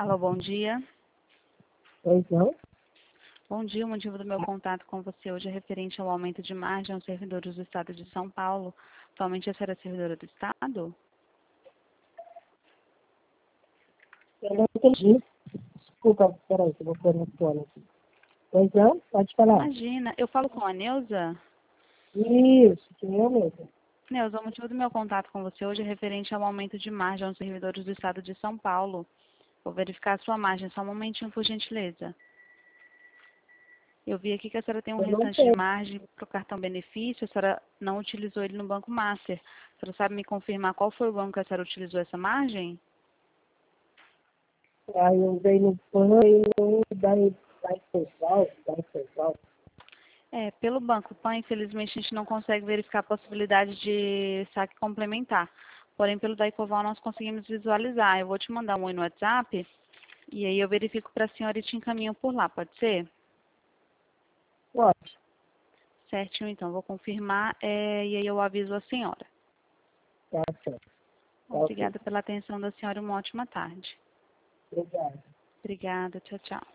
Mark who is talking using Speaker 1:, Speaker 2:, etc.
Speaker 1: Alô, bom dia.
Speaker 2: Pois não?
Speaker 1: Bom dia, o motivo do meu contato com você hoje é referente ao aumento de margem aos servidores do Estado de São Paulo. Atualmente a senhora é servidora do Estado?
Speaker 2: Eu não entendi. Desculpa, peraí, que eu vou pôr no fone aqui. Pois não? Pode falar.
Speaker 1: Imagina, eu falo com a Neuza.
Speaker 2: Isso, que eu mesmo.
Speaker 1: Neuza, o motivo do meu contato com você hoje é referente ao aumento de margem aos servidores do Estado de São Paulo. Vou verificar a sua margem, só um momentinho, por gentileza. Eu vi aqui que a senhora tem um
Speaker 2: Eu não
Speaker 1: restante de
Speaker 2: tenho.
Speaker 1: margem para o cartão benefício, a senhora não utilizou ele no Banco Master. A senhora sabe me confirmar qual foi o banco que a senhora utilizou essa margem?
Speaker 2: Aí eu usei no PAN e no da Central.
Speaker 1: Pelo Banco Pan, infelizmente, a gente não consegue verificar a possibilidade de saque complementar. Porém, pelo Daicoval, nós conseguimos visualizar. Eu vou te mandar um oi no WhatsApp e aí eu verifico para a senhora e te encaminho por lá, pode ser?
Speaker 2: Pode,
Speaker 1: Certinho, então. Vou confirmar e aí eu aviso a senhora.
Speaker 2: tá certo. Tá ok.
Speaker 1: Obrigada pela atenção da senhora e uma ótima tarde.
Speaker 2: Obrigado.
Speaker 1: Obrigada, tchau, tchau.